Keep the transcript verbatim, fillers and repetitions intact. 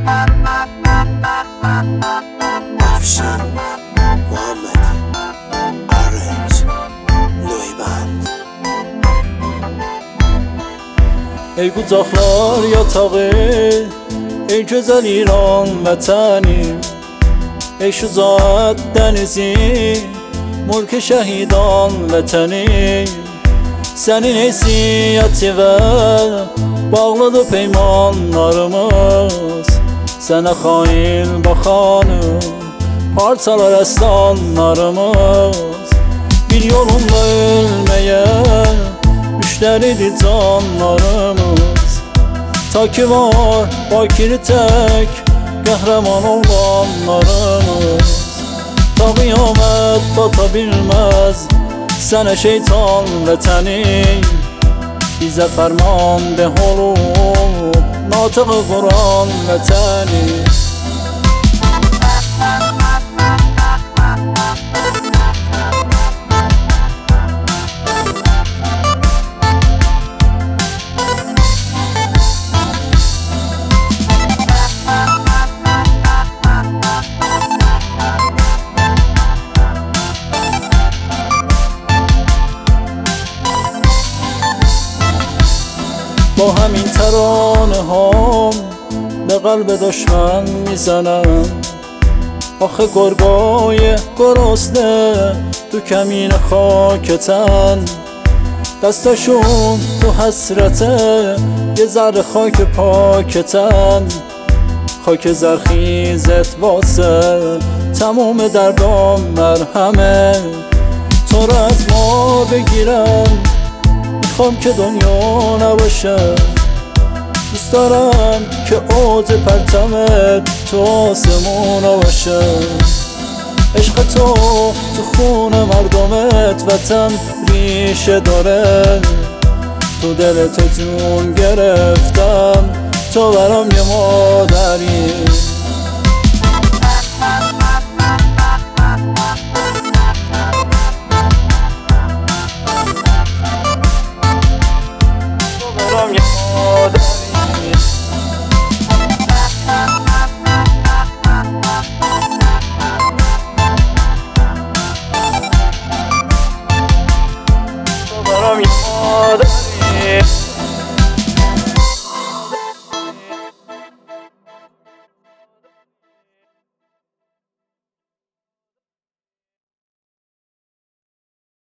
افشین محمدی آرنج نویبند. ای قوزاقlar yatağı, ey güzel İran vətənim, ey şücaət dənizi, mülk-i şəhidan vətənim. Sənin heysiyyəti və bağlıdır peymanlarımız, sənə xain baxanı parçalar əslanlarımız. Bir yolunda ölməyə müştəridir canlarımız, ta ki var bakiri tək qəhrəman olanlarımız. Ta qiyamət bata bilməz sənə şeytan vətənim, bizə fərmandeh olub natığı Quran vətənim. با همین ترانه هام به قلب دشمن میزنم. آخه گرگای گرسنه تو کمین خاکتن، دستشون تو حسرته یه ذره خاک پاکتن. خاک زرخیزت واسه تمام دردام مرهمه، تو را از ما بگیرم میخوام که دنیا نباشه. دوست دارم که اوج پرچمت تو آسمون باشه. عشق تو تو خون مردمت وطن ریشه داره، تو دل تو جون گرفتم، تو برام یه مادری.